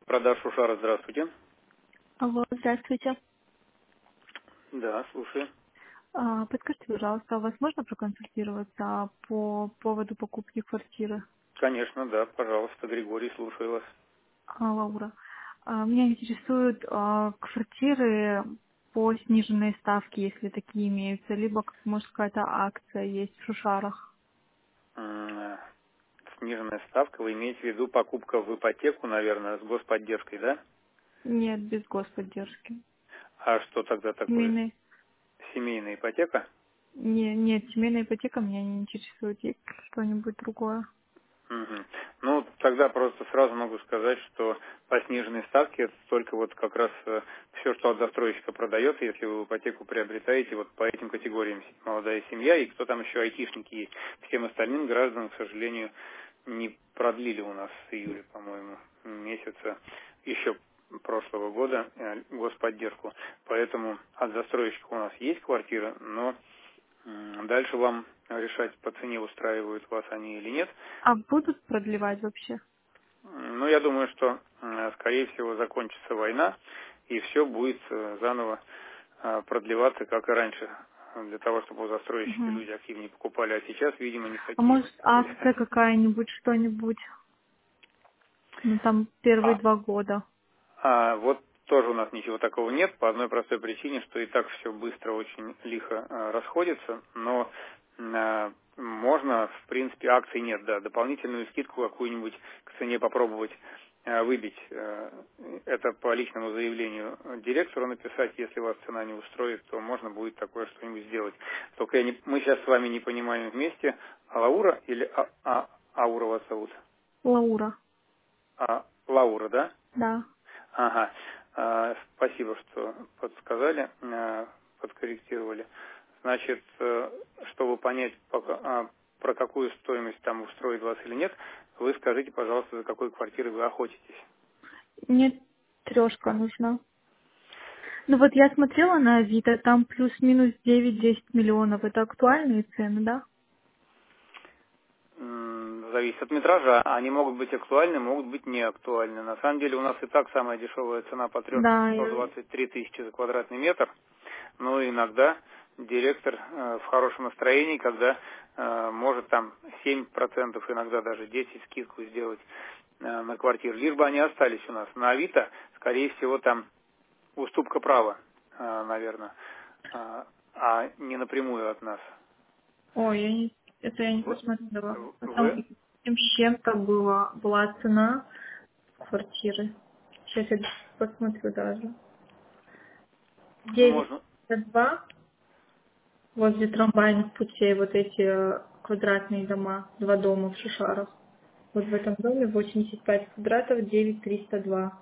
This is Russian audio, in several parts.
Продаж Шушара, здравствуйте. Алло, здравствуйте. Да, слушаю. Подскажите, пожалуйста, а вас можно проконсультироваться по поводу покупки квартиры? Конечно, да, пожалуйста, Григорий, слушаю вас. Лаура. Меня интересуют квартиры по сниженной ставке, если такие имеются, либо, может, какая-то акция есть в Шушарах. М, Сниженная ставка, вы имеете в виду покупка в ипотеку, наверное, с господдержкой, да? Нет, без господдержки. А что тогда такое? Семейная... Семейная ипотека? Нет, семейная ипотека меня не интересует. Есть что-нибудь другое? Мгм. Ну, тогда просто сразу могу сказать, что по сниженной ставке это только вот как раз все, что от застройщика продается, если вы ипотеку приобретаете вот по этим категориям молодая семья и кто там еще айтишники есть. Всем остальным гражданам, к сожалению, не продлили у нас с июля, по-моему, месяца еще прошлого года господдержку. Поэтому от застройщика у нас есть квартира, но дальше вам решать по цене, устраивают вас они или нет. А будут продлевать вообще? Ну, я думаю, что, скорее всего, закончится война, и все будет заново продлеваться, как и раньше, для того, чтобы у застройщики Мгм. люди активнее покупали, а сейчас, видимо, не в А такие может, выходили. акция какая-нибудь, что-нибудь? Ну, там первые А, 2 года. а вот тоже у нас ничего такого нет, по одной простой причине, что и так все быстро, очень лихо расходится, но можно, в принципе, акций нет, да, дополнительную скидку какую-нибудь к цене попробовать выбить. Это по личному заявлению директору написать, если вас цена не устроит, то можно будет такое что-нибудь сделать. Только мы сейчас с вами не понимаем вместе, Лаура или Аура вас зовут? Лаура, Лаура, да? да. Ага. Спасибо, что подсказали, подкорректировали. Значит, чтобы понять, про какую стоимость там устроит вас или нет, вы скажите, пожалуйста, за какой квартирой вы охотитесь. Мне трешка нужна. Ну вот я смотрела на Авито, там плюс-минус 9-10 миллионов. Это актуальные цены, да? Зависит от метража. Они могут быть актуальны, могут быть не актуальны. На самом деле у нас и так самая дешевая цена по трешке Да, 123 тысячи за квадратный метр. Но иногда директор в хорошем настроении, когда может там 7%, иногда даже 10% скидку сделать на квартиру. Лишь бы они остались у нас. На Авито, скорее всего, там уступка права, наверное, а не напрямую от нас. ой, это я не Вы, посмотрела. А там вы 7 с чем-то была цена квартиры. Сейчас я посмотрю даже. можно 9,2 возле трамвайных путей, вот эти квадратные дома, 2 дома в Шишарах. Вот в этом доме 85 квадратов, 9,302.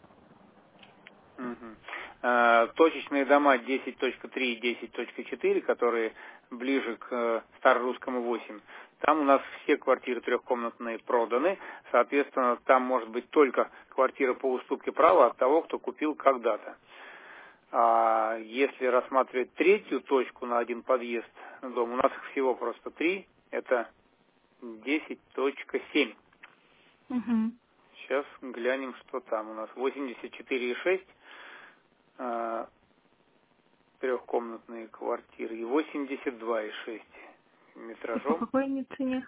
Мгм. Точечные дома 10.3 и 10.4, которые ближе к старорусскому 8, там у нас все квартиры трехкомнатные проданы, соответственно, там может быть только квартира по уступке права от того, кто купил когда-то. А если рассматривать третью точку на один подъезд дома, у нас их всего просто три, это 10.7. Угу. Сейчас глянем, что там у нас. 84,6 трехкомнатные квартиры и 82,6 И по метражом. какой они цене?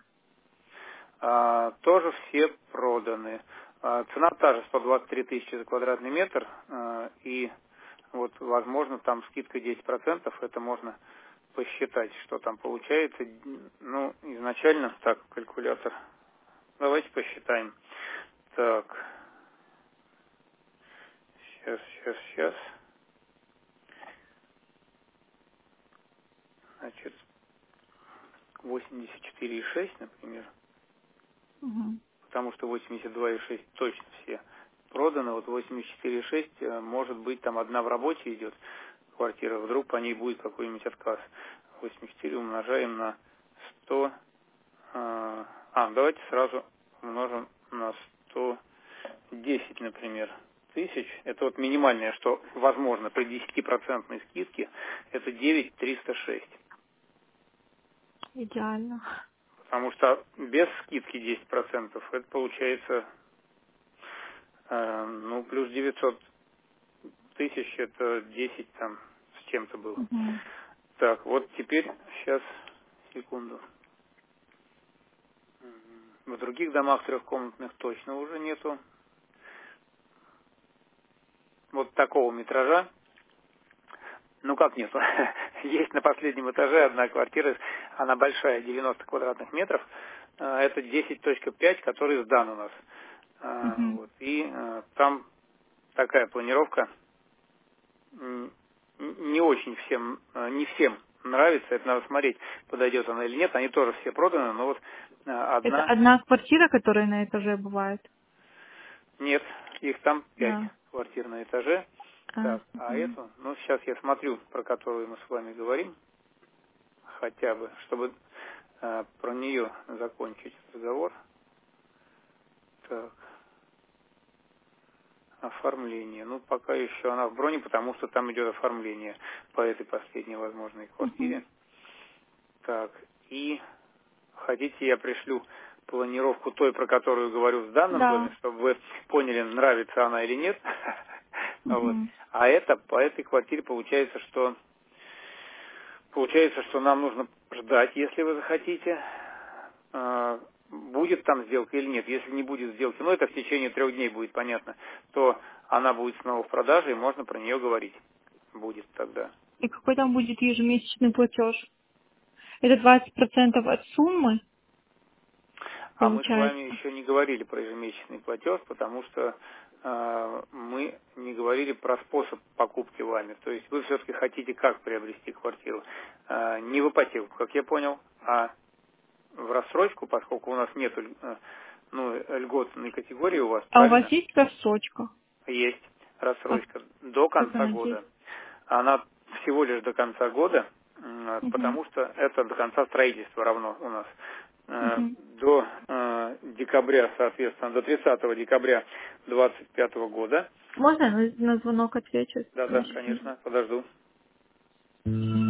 Тоже все проданы. Цена та же, 123 тысячи за квадратный метр. И вот, возможно, там скидка 10%. Это можно посчитать, что там получается. Ну, изначально, так, калькулятор. Давайте посчитаем. Так, сейчас. Значит, 84,6, например. Угу. Потому что 82,6 точно все проданы. Вот 84,6, может быть, там одна в работе идет квартира, вдруг по ней будет какой-нибудь отказ. 84 умножаем на 100. Давайте сразу умножим на 110, например, тысяч. Это вот минимальное, что возможно при 10% скидке, это 9,306. Идеально. Потому что без скидки 10% это получается Ну, плюс 900 тысяч, это 10 там с чем-то было. Угу. Так, вот теперь, сейчас, секунду. В других домах трехкомнатных точно уже нету вот такого метража. Ну как нету? Есть на последнем этаже одна квартира, она большая, 90 квадратных метров. Это 10.5, который сдан у нас. Угу. Вот. И там такая планировка не очень всем, не всем нравится. Это надо смотреть, подойдет она или нет. Они тоже все проданы, но вот Это одна... одна квартира, которая на этаже бывает? Нет, их там 5 Да. квартир на этаже. Так, а Угу. эту, ну сейчас я смотрю, про которую мы с вами говорим, хотя бы, чтобы про нее закончить разговор. Так, оформление. Ну, пока еще она в броне, потому что там идет оформление по этой последней возможной Угу. квартире. Так, и хотите, я пришлю планировку той, про которую говорю в данном доме, Да. чтобы вы поняли, нравится она или нет. Вот. Угу. А это по этой квартире получается, что нам нужно ждать, если вы захотите, будет там сделка или нет. Если не будет сделки, ну это в течение 3 дней будет понятно, то она будет снова в продаже, и можно про нее говорить. Будет тогда. И какой там будет ежемесячный платеж? Это 20% от суммы, А мы с вами получается? еще не говорили про ежемесячный платеж, потому что мы не говорили про способ покупки вами. То есть вы все-таки хотите как приобрести квартиру? Не в ипотеку, как я понял, а в рассрочку, поскольку у нас нет льготной категории у вас, А у вас правильно? есть рассрочка? Есть А рассрочка до как конца она года. действует? Она всего лишь до конца года, Угу. потому что это до конца строительства равно у нас. Угу. До декабря, соответственно, до 30 декабря 2025 года. Можно я на звонок отвечу? Да, Одну да, секунду. конечно, подожду.